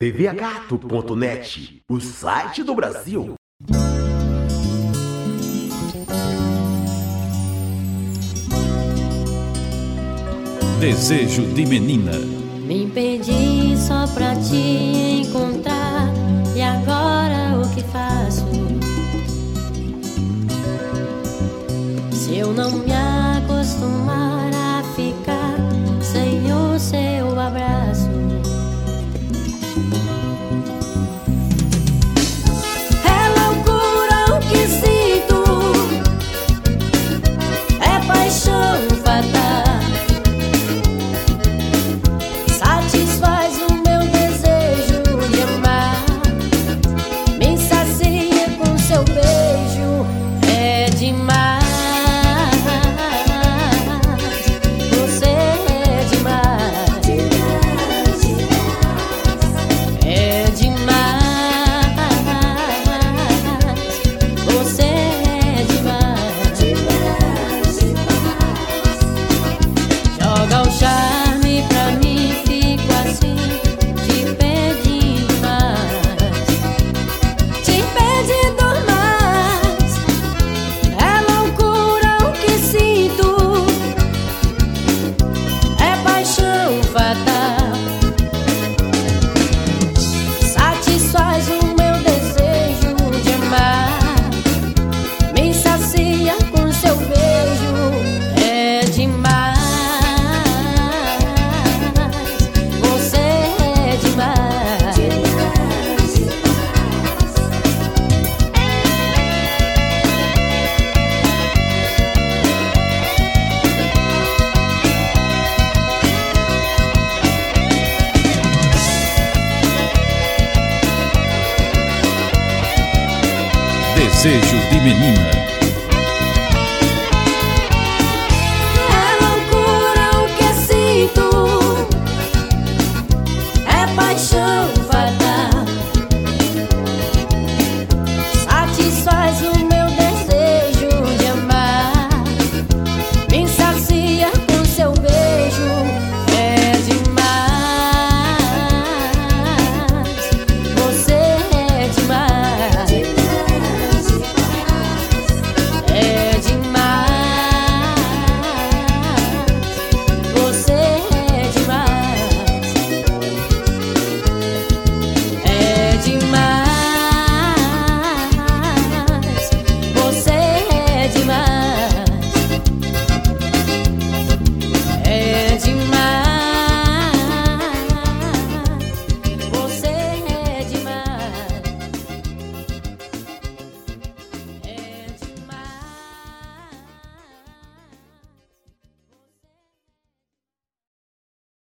tvagato.net, o site do Brasil. Desejo de menina. Me perdi só pra te encontrar. E agora o que faço? Se eu não me acostumar a ficar sem o seu abraço. É loucura o que sinto, é paixão fatal. Satisfaz o meu desejo de amar, me sacia com seu beijo, é demais. Você é demais, é demais. Você é demais. Joga o charme pra mim, fico assim, te pedindo mais, te pedindo mais. É loucura o que sinto, é paixão fatal. Satisfaz o meu desejo de amar, me sacia com seu beijo, é demais. Você é demais. Desejo de menina.